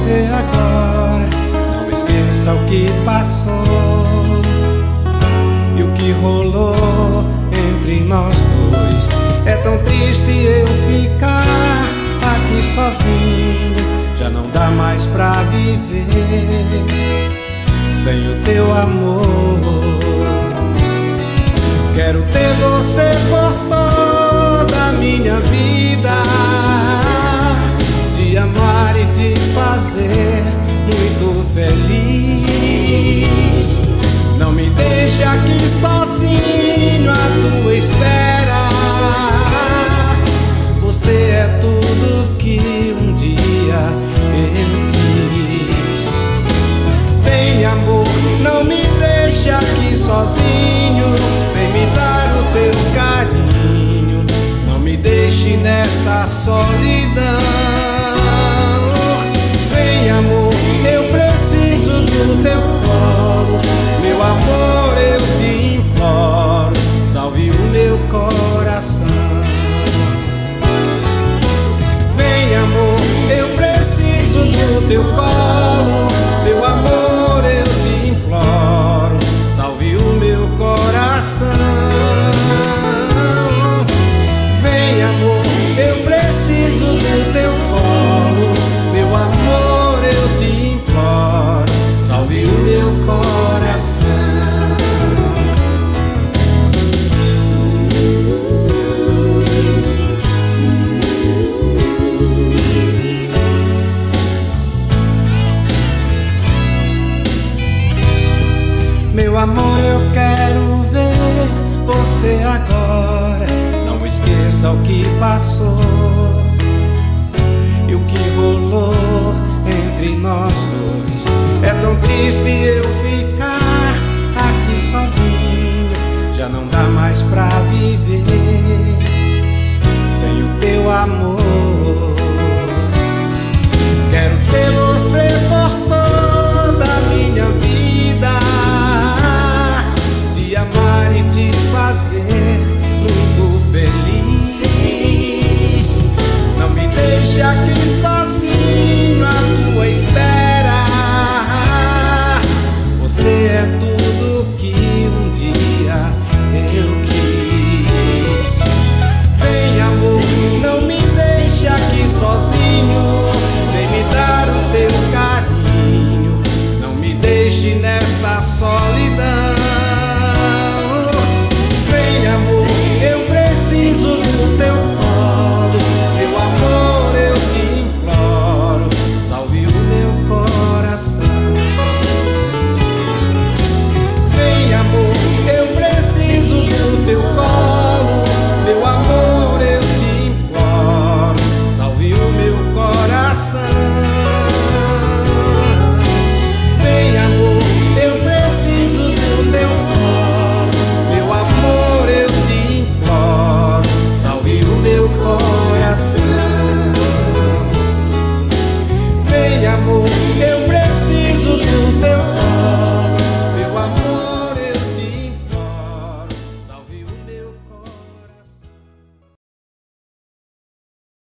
você agora. Não esqueça o que passou e o que rolou entre nós dois. É tão triste eu ficar aqui sozinho, já não dá mais pra viver sem o teu amor. Quero ter você por toda a minha vida, te amar e te fazer muito feliz. Não me deixe aqui sozinho à tua espera. Você é tudo que um dia eu quis. Vem, amor, não me deixe aqui sozinho. Vem me dar o teu carinho. Não me deixe nesta solidão. Vem, amor, eu preciso do teu colo. Meu amor, eu te imploro, salve o meu coração. Vem, amor, eu preciso do teu colo. Meu amor, eu te imploro, salve o meu coração. Vem, amor, eu preciso do teu colo. Meu amor, eu te imploro, salve o meu coração. Meu amor, eu quero ver você agora. Não esqueça o que passou